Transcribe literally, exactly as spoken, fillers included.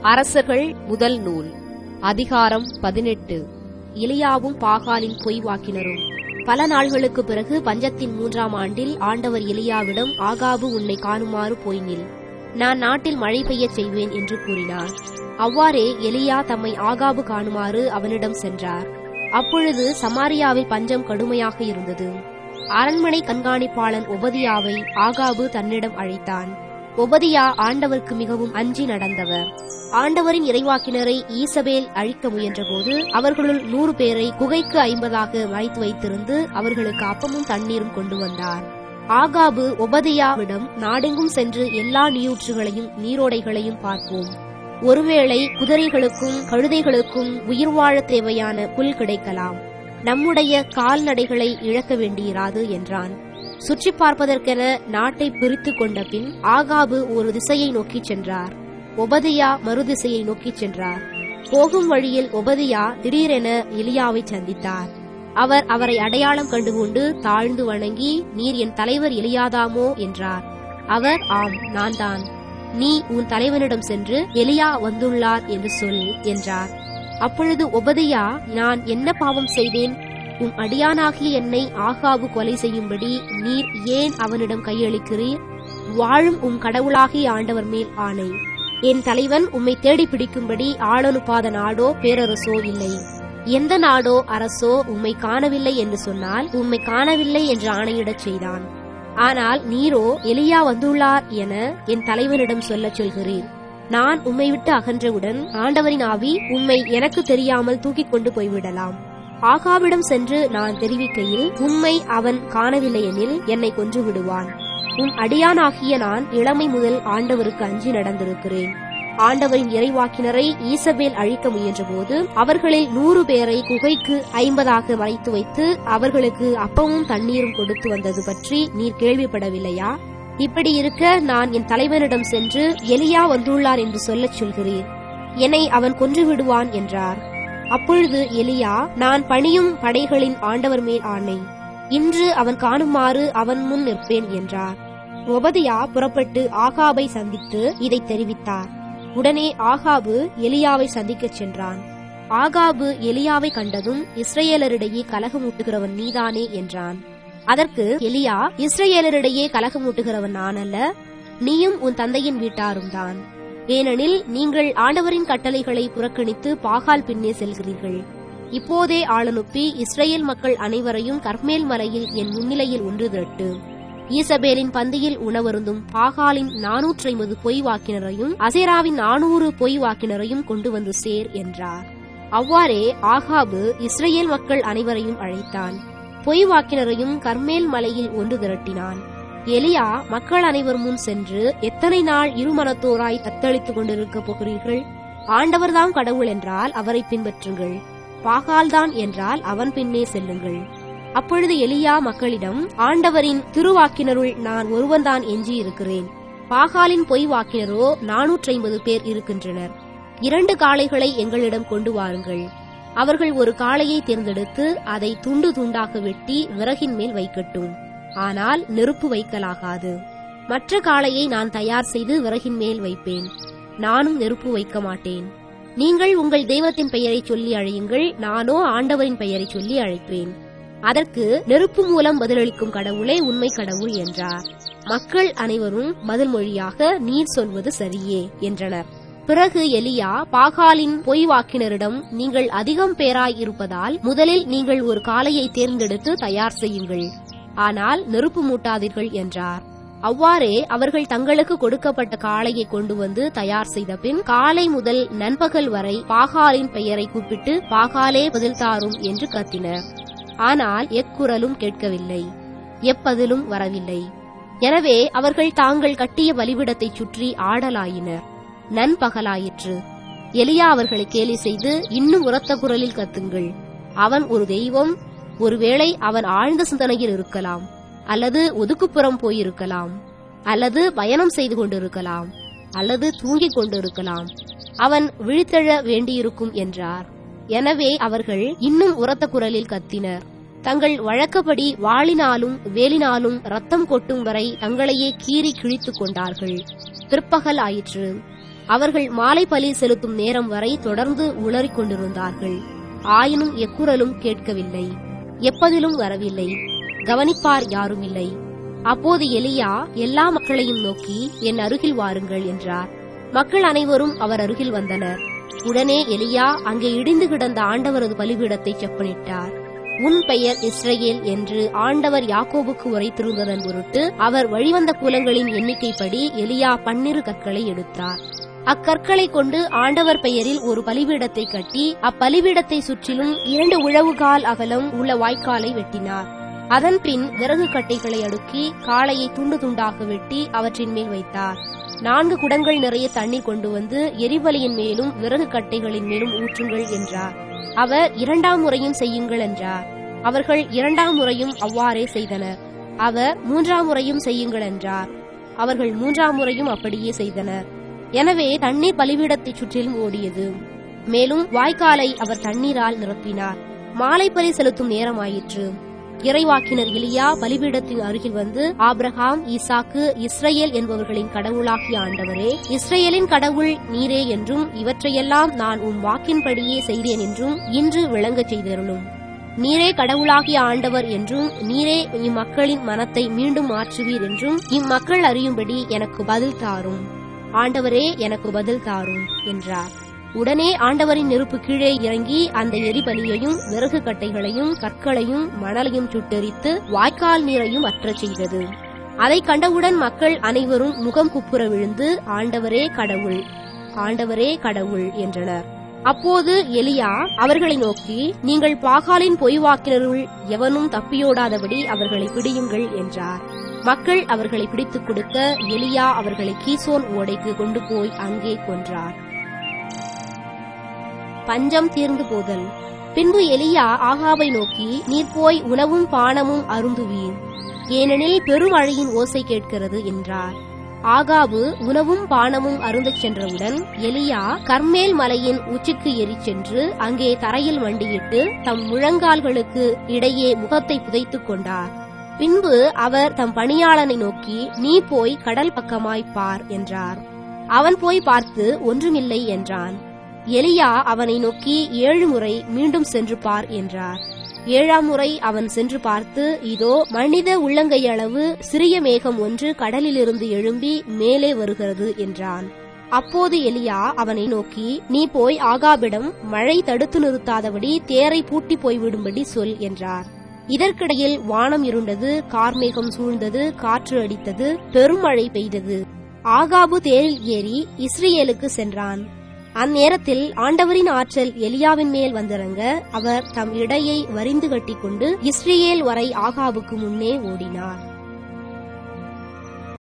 அரசர்கள் முதல் நூல் அதிகாரம் பதினெட்டு. எலியாவும் பாகாலின் பொய் வாக்கினரும். பல நாள்களுக்கு பிறகு பஞ்சத்தின் மூன்றாம் ஆண்டில் ஆண்டவர் எலியாவிடம், ஆகாபு உன்னை காணுமாறு போய் நில், நான் நாட்டில் மழை பெய்யச் செய்வேன் என்று கூறினார். அவ்வாறே எலியா தம்மை ஆகாபு காணுமாறு அவனிடம் சென்றார். அப்பொழுது சமாரியாவில் பஞ்சம் கடுமையாக இருந்தது. அரண்மனை கண்காணிப்பாளன் ஒபதியாவை ஆகாபு தன்னிடம் அழைத்தான். ஒபதியா ஆண்டவருக்கு மிகவும் அஞ்சி நடந்தவர். ஆண்டவரின் இறைவாக்கினரை ஈசபேல் அழிக்க முயன்றபோது அவர்களுள் நூறு பேரை குகைக்கு ஐம்பதாக மறைத்து வைத்திருந்து அவர்களுக்கு அப்பமும் தண்ணீரும் கொண்டு வந்தார். ஆகாபு ஒபதியாவிடம், நாடெங்கும் சென்று எல்லா நீரூற்றுகளையும் நீரோடைகளையும் பார்ப்போம். ஒருவேளை குதிரைகளுக்கும் கழுதைகளுக்கும் உயிர் வாழ தேவையான புல் கிடைக்கலாம். நம்முடைய கால்நடைகளை இழக்க வேண்டியிராது என்றான். சுற்றி பார்ப்பதற்கென நாட்டை பிரித்து கொண்ட பின் ஆகாபு ஒரு திசையை நோக்கிச் சென்றார். ஒபதியா மறுதிசையை நோக்கிச் சென்றார். போகும் வழியில் ஒபதியா திடீரென எலியாவை சந்தித்தார். அவர் அவரை அடையாளம் கண்டுகொண்டு தாழ்ந்து வணங்கி, நீர் என் தலைவர் எலியாதாமோ என்றார். அவர், ஆம், நான் தான். நீ உன் தலைவனிடம் சென்று எலியா வந்துள்ளார் என்று சொல் என்றார். அப்பொழுது ஒபதியா, நான் என்ன பாவம் செய்தேன்? உம் அடியானாகிய என்னை ஆகாபு கொலை செய்யும்படி நீர் ஏன் அவனிடம் கையளிக்கிறீர்? வாழும் உம் கடவுளாகிய ஆண்டவர் மேல் ஆணை, என் தலைவன் உம்மை தேடி பிடிக்கும்படி ஆளனுப்பாத நாடோ பேரரசோ இல்லை. எந்த நாடோ அரசோ உம்மை காணவில்லை என்று சொன்னால் உம்மை காணவில்லை என்று ஆணையிடச் செய்தான். ஆனால் நீரோ எலியா வந்துள்ளார் என என் தலைவனிடம் சொல்லச் சொல்கிறீர். நான் உம்மை விட்டு அகன்றவுடன் ஆண்டவரின் ஆவி உம்மை எனக்கு தெரியாமல் தூக்கிக் கொண்டு போய்விடலாம். ஆகாவிடம் சென்று நான் தெரிவிக்கையில் உம்மை அவன் காணவில்லை எனில் என்னை கொன்று விடுவான். உம் அடியானாகிய நான் இளமை முதல் ஆண்டவருக்கு அஞ்சி நடந்திருக்கிறேன். ஆண்டவரின் இறைவாக்கினரை ஈசபேல் அழிக்க முயன்றபோது அவர்களில் நூறு பேரை குகைக்கு ஐம்பதாக மறைத்து வைத்து அவர்களுக்கு அப்பமும் தண்ணீரும் கொடுத்து வந்தது பற்றி நீர் கேள்விப்படவில்லையா? இப்படி இருக்க நான் என் தலைவனிடம் சென்று எலியா வந்துள்ளார் என்று சொல்லச் சொல்கிறீர். என்னை அவன் கொன்று விடுவான் என்றார். அப்பொழுது எலியா, நான் பணியும் படைகளின் ஆண்டவர் மேல் ஆணை, இன்று அவன் காணுமாறு அவன் முன் நிற்பேன் என்றார். ஒபதியா புறப்பட்டு ஆகாபை சந்தித்து இதை தெரிவித்தார். உடனே ஆகாபு எலியாவை சந்திக்கச் சென்றான். ஆகாபு எலியாவை கண்டதும், இஸ்ரவேலரிடையே கலகமூட்டுகிறவன் நீதானே என்றான். அதற்கு எலியா, இஸ்ரவேலரிடையே கலகமூட்டுகிறவன் நான் அல்ல, நீயும் உன் தந்தையின் வீட்டாரும் தான். ஏனெனில் நீங்கள் ஆண்டவரின் கட்டளைகளை புறக்கணித்து பாகால் பின்னே செல்கிறீர்கள். இப்போதே ஆளனுப்பி இஸ்ரேல் மக்கள் அனைவரையும் கர்மேல் மலையில் என் முன்னிலையில் ஒன்று திரட்டு. ஈசபேலின் பந்தியில் உணவருந்தும் பாகாலின் நானூற்றி ஐம்பது பொய் வாக்கினரையும் அசேராவின் நானூறு பொய் வாக்கினரையும் கொண்டு வந்து சேர் என்றார். அவ்வாறே ஆகாபு இஸ்ரேல் மக்கள் அனைவரையும் அழைத்தான். பொய் வாக்கினரையும் கர்மேல் மலையில் ஒன்று திரட்டினான். எலியா மக்கள் அனைவர் முன் சென்று, எத்தனை நாள் இருமனத்தோராய் தத்தளித்துக் கொண்டிருக்கப் போகிறீர்கள்? ஆண்டவர்தான் கடவுள் என்றால் அவரை பின்பற்றுங்கள், பாகால்தான் என்றால் அவன் பின்னே செல்லுங்கள். அப்பொழுது எலியா மக்களிடம், ஆண்டவரின் திருவாக்கினருள் நான் ஒருவன்தான் எஞ்சி இருக்கிறேன். பாகாலின் பொய் வாக்கினரோ நானூற்றி ஐம்பது பேர் இருக்கின்றனர். இரண்டு காளைகளை எங்களிடம் கொண்டு வாருங்கள். அவர்கள் ஒரு காளையை தேர்ந்தெடுத்து அதை துண்டு துண்டாக வெட்டி விறகின் மேல் வைக்கட்டும். ஆனால் நெருப்பு வைக்கலாகாது. மற்ற காளையை நான் தயார் செய்து விறகின் மேல் வைப்பேன். நானும் நெருப்பு வைக்க மாட்டேன். நீங்கள் உங்கள் தெய்வத்தின் பெயரை சொல்லி அழையுங்கள், நானோ ஆண்டவரின் பெயரை சொல்லி அழைப்பேன். அதற்கு நெருப்பு மூலம் பதிலளிக்கும் கடவுளே உண்மை கடவுள் என்றார். மக்கள் அனைவரும் பதில் மொழியாக, நீர் சொல்வது சரியே என்றனர். பிறகு எலியா பாகாலின் பொய் வாக்கினரிடம், நீங்கள் அதிகம் பேராய் இருப்பதால் முதலில் நீங்கள் ஒரு காளையை தேர்ந்தெடுத்து தயார் செய்யுங்கள், ஆனால் நெருப்பு மூட்டாதீர்கள் என்றார். அவ்வாறே அவர்கள் தங்களுக்கு கொடுக்கப்பட்ட காளையை கொண்டு வந்து தயார் செய்த பின் காலை முதல் நண்பகல் வரை பாகாலின் பெயரை கூப்பிட்டு, பாகாலே பதில் தாரும் என்று கத்தினர். ஆனால் எக்குரலும் கேட்கவில்லை, எப்பதிலும் வரவில்லை. எனவே அவர்கள் தாங்கள் கட்டிய பலிபீடத்தை சுற்றி ஆடலாயினர். நண்பகலாயிற்று. எலியா அவர்களை கேலி செய்து, இன்னும் உரத்த குரலில் கத்துங்கள், அவன் ஒரு தெய்வம். ஒருவேளை அவன் ஆழ்ந்த சிந்தனையில் இருக்கலாம், அல்லது ஒதுக்குப்புறம் போயிருக்கலாம், அல்லது பயணம் செய்து கொண்டிருக்கலாம், அல்லது தூங்கிக் கொண்டிருக்கலாம். அவன் விழித்தெழ வேண்டியிருக்கும் என்றார். எனவே அவர்கள் இன்னும் உரத்த குரலில் கத்தினர். தங்கள் வழக்கப்படி வாளினாலும் வேலினாலும் ரத்தம் கொட்டும் வரை தங்களையே கீறி கிழித்துக் கொண்டார்கள். பிற்பகல் ஆயிற்று. அவர்கள் மாலை பலி செலுத்தும் நேரம் வரை தொடர்ந்து உளறிக் கொண்டிருந்தார்கள். ஆயினும் எக்குரலும் கேட்கவில்லை, எப்பதிலும் வரவில்லை, கவனிப்பார் யாரும் இல்லை. அப்போது எலியா எல்லா மக்களையும் நோக்கி, என் அருகில் வாருங்கள் என்றார். மக்கள் அனைவரும் அவர் அருகில் வந்தனர். உடனே எலியா அங்கே இடிந்து கிடந்த ஆண்டவரது பலிபீடத்தை செப்பனிட்டார். உன் பெயர் இஸ்ரவேல் என்று ஆண்டவர் யாக்கோபுக்கு உரைத்திருந்ததன் பொருட்டு அவர் வழிவந்த குலங்களின் எண்ணிக்கைப்படி எலியா பன்னிரு கற்களை எடுத்தார். அக்கற்களை கொண்டு ஆண்டவர் பெயரில் ஒரு பலிபீடத்தை கட்டி அப்பலிபீடத்தை சுற்றிலும் இரண்டு உழவுகால் அகலம் உள்ள வாய்க்காலை வெட்டினார். அதன்பின் விறகு கட்டைகளை அடுக்கி காளையை துண்டு துண்டாக வெட்டி அவற்றின் மேல் வைத்தார். நான்கு குடங்கள் நிறைய தண்ணீர் கொண்டு வந்து எரிபலியின் மேலும் விறகு கட்டைகளின் மேலும் ஊற்றுங்கள் என்றார். அவர் இரண்டாம் முறையும் செய்யுங்கள் என்றார். அவர்கள் இரண்டாம் முறையும் அவ்வாறே செய்தனர். அவர் மூன்றாம் முறையும் செய்யுங்கள் என்றார். அவர்கள் மூன்றாம் முறையும் அப்படியே செய்தனர். எனவே தண்ணீர் பலிபீடத்தை சுற்றிலும் ஓடியது. மேலும் வாய்க்காலை அவர் தண்ணீரால் நிரப்பினார். மாலை பலி செலுத்தும் நேரமாயிற்று. இறைவாக்கினர் எலியா பலிபீடத்தின் அருகில் வந்து, ஆபிரகாம், ஈசாக்கு, இஸ்ரவேல் என்பவர்களின் கடவுளாகிய ஆண்டவரே, இஸ்ரவேலின் கடவுள் நீரே என்றும் இவற்றையெல்லாம் நான் உம் வாக்கின்படியே செய்தேன் என்றும் இன்று விளங்கச் செய்தருளும். நீரே கடவுளாகிய ஆண்டவர் என்றும் நீரே இம்மக்களின் மனத்தை மீண்டும் மாற்றுவீர் என்றும் இம்மக்கள் அறியும்படி எனக்கு பதில் தாரும். ஆண்டவரே, எனக்கு பதில் தாரும் என்றார். உடனே ஆண்டவரின் நெருப்பு கீழே இறங்கி அந்த எரிபலியையும் விறகு கட்டைகளையும் கற்களையும் மணலையும் சுட்டெரித்து வாய்க்கால் நீரையும் அற்றச் செய்தது. அதை கண்டவுடன் மக்கள் அனைவரும் முகம் குப்புற விழுந்து, ஆண்டவரே கடவுள், ஆண்டவரே கடவுள் என்றனர். அப்போது எலியா அவர்களை நோக்கி, நீங்கள் பாகாலின் பொய்வாக்கினருள் எவனும் தப்பியோடாதபடி அவர்களை பிடியுங்கள் என்றார். மக்கள் அவர்களை பிடித்துக் கொடுக்க எலியா அவர்களை கீசோன் ஓடைக்கு கொண்டு போய் அங்கே கொன்றார். பஞ்சம் தீர்ந்து போதல். பின்பு எலியா ஆகாபை நோக்கி, நீர் போய் உணவும் பானமும் அருந்துவீர், ஏனெனில் பெருமழையின் ஓசை கேட்கிறது என்றார். ஆகாபு உணவும் பானமும் அருந்தச் சென்றவுடன் எலியா கர்மேல் மலையின் உச்சிக்கு ஏறிச் சென்று அங்கே தரையில் மண்டியிட்டு தம் முழங்கால்களுக்கு இடையே முகத்தை புதைத்துக் கொண்டார். பின்பு அவர் தம் பணியாளனை நோக்கி, நீ போய் கடல் பக்கமாய் பார் என்றார். அவன் போய் பார்த்து ஒன்றுமில்லை என்றான். எலியா அவனை நோக்கி, ஏழு முறை மீண்டும் சென்று பார் என்றார். ஏழாம் முறை அவன் சென்று பார்த்து, இதோ மனித உள்ளங்கையளவு சிறிய மேகம் ஒன்று கடலிலிருந்து எழும்பி மேலே வருகிறது என்றான். அப்போது எலியா அவனை நோக்கி, நீ போய் ஆகாபிடம் மழை தடுத்து நிறுத்தாதபடி தேரை பூட்டி போய்விடும்படி சொல் என்றார். இதற்கிடையில் வானம் இருண்டது, கார்மேகம் சூழ்ந்தது, காற்று அடித்தது, பெருமழை பெய்தது. ஆகாபு தேரில் ஏறி இஸ்ரேலுக்கு சென்றான். அந்நேரத்தில் ஆண்டவரின் ஆற்றல் எலியாவின் மேல் வந்திறங்க அவர் தம் இடையை வரிந்து கட்டிக்கொண்டு இஸ்ரேல் வரை ஆகாபுக்கு முன்னே ஓடினார்.